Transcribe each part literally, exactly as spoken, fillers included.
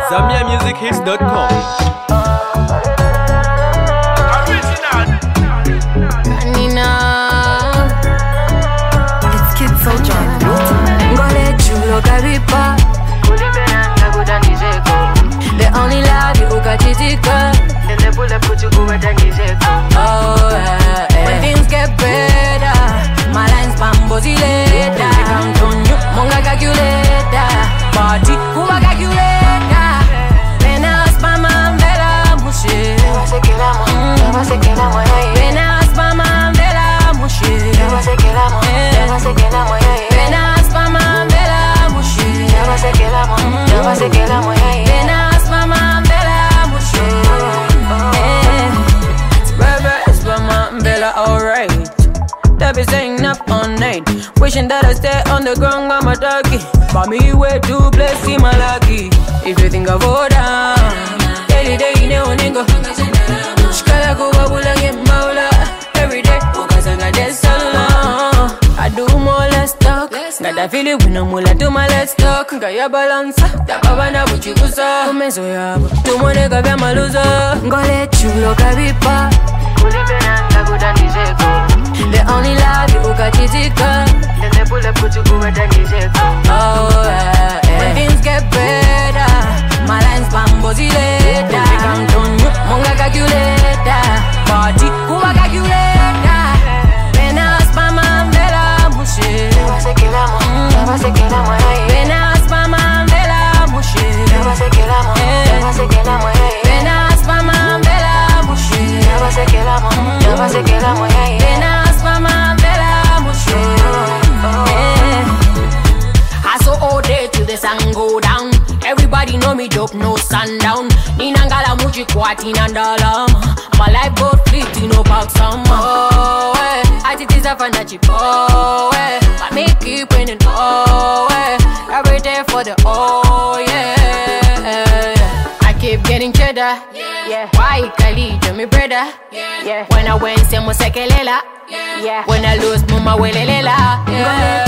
Zambia Music Hits dot com. It's Kid Soldier. Ngole chulo kabipa kulipenda kutanizeko. The only love you ukachitika. Nene pule puchu kuwatanizeko. Oh yeah, yeah. When things get better, my lines pambozi later. Count on you, monga calculator. Party kuwa calculator. Penas pa mambela mushe. Never se queda mo, never se queda mo. Penas pa mambela mushe. Never se queda mo, never se queda mo. Penas pa mambela mushe. Never se queda mo, never se queda mo. Penas pa mambela mushe. Reverse pa mambela, alright. They be staying up all night, wishing that I stay on the ground, I'm a doggy. But me way to bless him, my lucky. If you think of all down, daily day, you know, nigga. Shkala kuwa bula get maula. Every day, because I got this so long. I do more, less talk. Got that feeling when I'm all I do my let's talk. Got your balance, tapabana buchikusa. Kumezo yabo, tumo nega vya maluza. Ngole chulo kabipa kulipena kutanizeko. The only love you ukachitika. Nene pule puchu kuwatanizeko. Oh yeah, yeah. When things get better, my lines pambozi later. Count on you, monga calculator. Party kuwa calculator. Penas pa mambela mushe. Never se queda mo, never se queda mo. Penas pa mambela mushe. Never se queda mo, never se queda mo. Penas pa mambela mushe. Never se queda mo, never se queda mo. Penas pa mambela mushe. I saw all day till the sun go down. Everybody know me dope, no sundown. Ninangala muji kwati nandala. My life boat fleet, you know about some. Oh, eh. I think it's a fun that you oh, eh. But me keep winning, oh, eh. Every day for the oh, yeah. I keep getting cheddar, yeah. Why Kali, me brother, yeah. When I win, se mo sekelela, yeah. When I lose, mama welelela, yeah.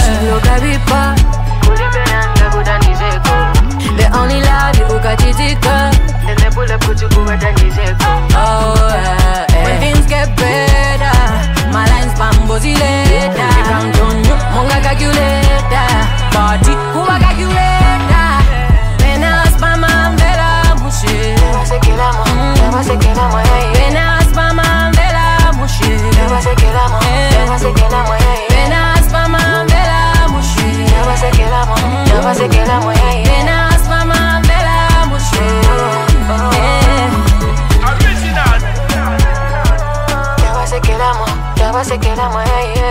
The only love you ukachitika. Nene pule puchu kuwatanizeko. Oh yeah, yeah. When things get better, my lines pambozi later. Count on you, monga calculator. Party kuwa calculator. Penas pa mambela mushe. Never se queda mo, never se queda mo. Penas pa mambela mushe. Never se queda mo, never se queda mo. Penas pa mambela mushe. Never se queda mo, never se queda mo. Penas pa mambela mushe. Original. Never se queda mo, never se queda mo.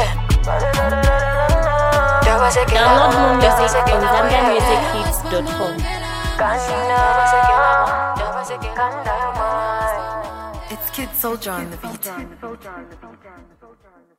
Never se queda mo, Download more never music se on queda mo. Zambia Music Hits dot com. Never se queda mo, never se queda mo. It's Kid Soldier on the beat.